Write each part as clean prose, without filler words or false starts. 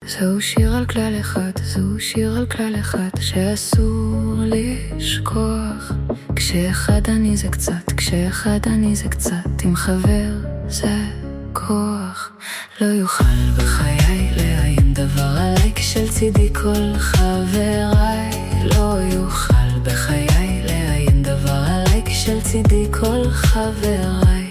זהו שיר על כלל אחד, זהו שיר על כלל אחד שאסור לשכוח. כשאחד אני זה קצת, כשאחד אני זה קצת, עם חבר זה כוח. לא יוכל בחיי להעין דבר עליי, כשלצידי כל חבריי. לא יוכל בחיי להעין דבר עליי, כשלצידי כל חבריי.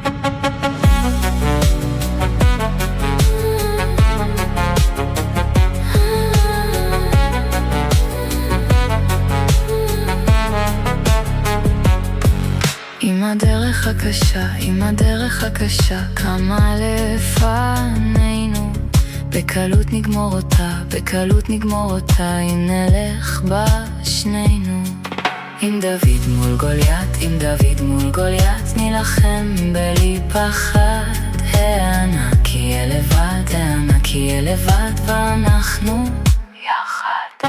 עם הדרך הקשה, עם הדרך הקשה, כמה לפנינו. בקלות נגמור אותה, בקלות נגמור אותה, אם נלך בשנינו. עם דוד מול גוליית, עם דוד מול גוליית, נלחם בלי פחד. הענק יהיה לבד, הענק יהיה לבד, ואנחנו יחד.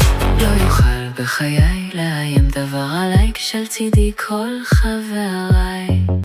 בחיי לאיים דבר עליי, כשלצידי כל חבריי.